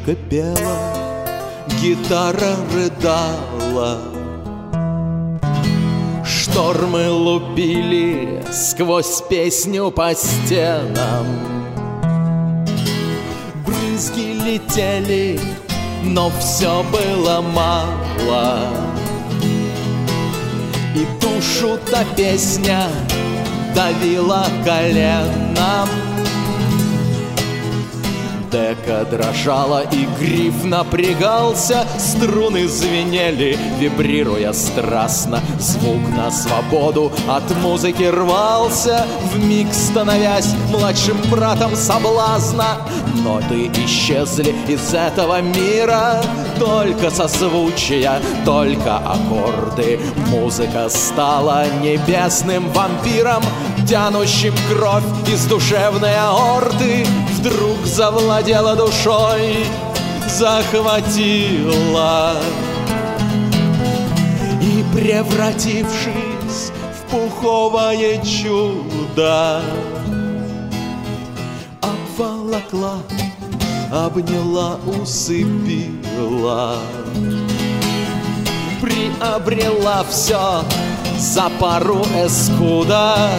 Девушка пела, гитара рыдала, штормы лупили сквозь песню по стенам. Брызги летели, но все было мало, и душу та песня давила коленом. Дека дрожала, и гриф напрягался, струны звенели, вибрируя страстно. Звук на свободу от музыки рвался, вмиг становясь младшим братом соблазна. Ноты исчезли из этого мира, только созвучия, только аккорды. Музыка стала небесным вампиром, тянущим кровь из душевной аорты. Вдруг завладела душой, захватила, и, превратившись в пуховое чудо, обволокла, обняла, усыпила, приобрела все за пару эскуда.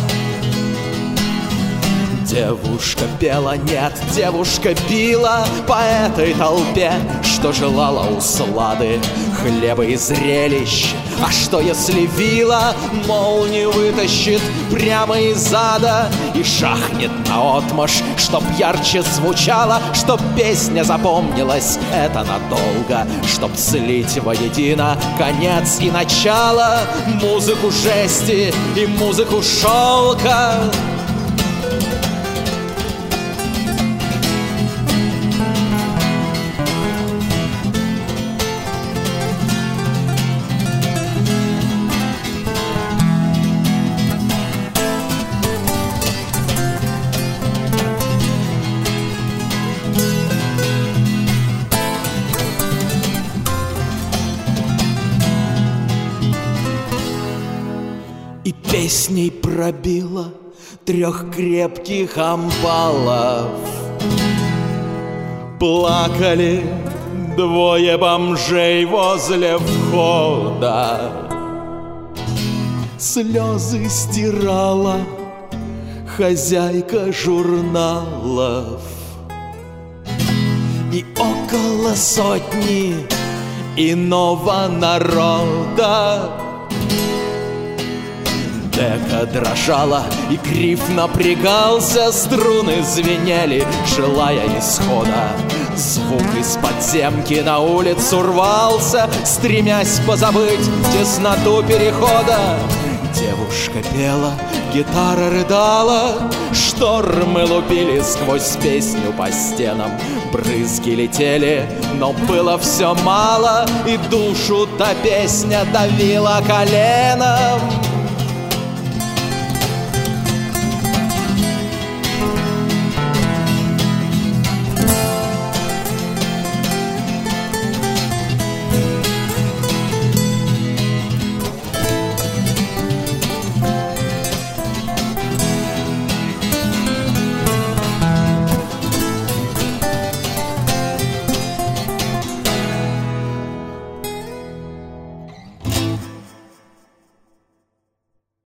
Девушка пела, нет, девушка била по этой толпе, что желала услады, хлеба и зрелищ. А что если вила молнию вытащит прямо из ада и шахнет наотмашь, чтоб ярче звучало, чтоб песня запомнилась, это надолго, чтоб слить воедино конец и начало, музыку жести и музыку шелка. И песней пробила 3 крепких амбалов. Плакали 2 бомжей возле входа. Слезы стирала хозяйка журналов. И около 100 иного народа. Дека дрожала, и гриф напрягался, струны звенели, желая исхода. Звук из подземки на улицу рвался, стремясь позабыть тесноту перехода. Девушка пела, гитара рыдала, штормы лупили сквозь песню по стенам. Брызги летели, но было все мало, и душу та песня давила коленом.